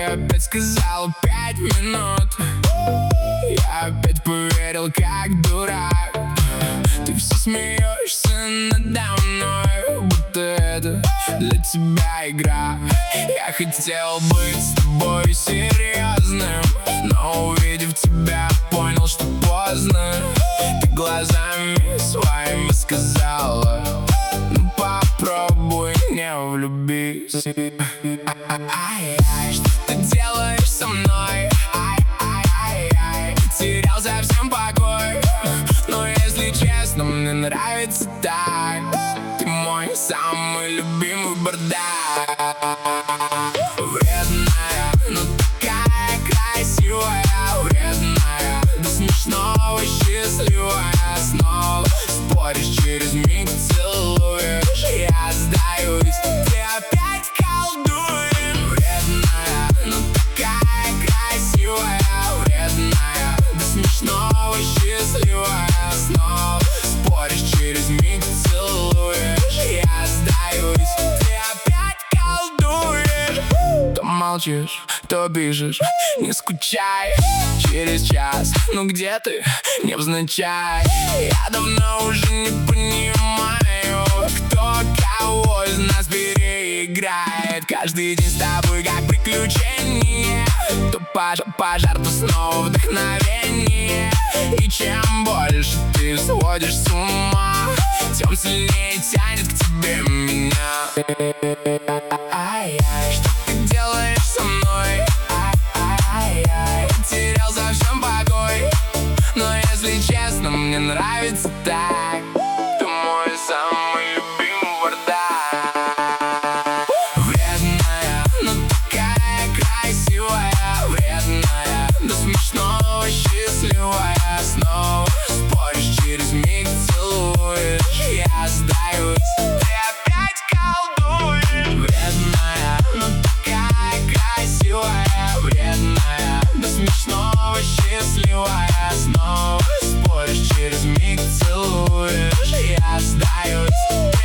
опять сказала 5 минут. Я опять поверил, как дурак. Ты все смеешься надо мной, будто это для тебя игра. Я хотел быть с тобой серьезным, но увидев тебя, понял, что поздно. Ты глазами своими сказала: ну попробуй не влюбись. Что ты делаешь со мной? Терял совсем покой. Но если честно, мне нравится так. Ты мой самый любимый бардак. Вредная, но такая красивая. Вредная, до смешного счастливая. Снова споришь, через миг целуешь. Я сдаюсь, ты опять колдуешь. Вредная, но такая красивая. Вредная, до смешного счастливая. Снова споришь, через миг целуешь. Я сдаюсь, ты опять колдуешь. То молчишь, то пишешь, не скучай. Через час, ну где ты, невзначай. Я давно уже не понимаю, кто кого из нас переиграет. Каждый день с тобой как приключение. То пожар, то снова вдохновение. И чем больше ты сводишь с ума, тем сильнее тянет к тебе меня. Что ты делаешь со мной? Терял совсем покой. Но если честно, мне нравится так. Ты мой самый любимый бардак. Вредная, но такая красивая. Вредная, до смешного счастливая. Снова споришь, через миг целуешь. Я сдаюсь, ты опять колдуешь. Вредная, но такая красивая. Вредная, до смешного счастливая. Снова споришь, через миг целуешь. Я сдаюсь.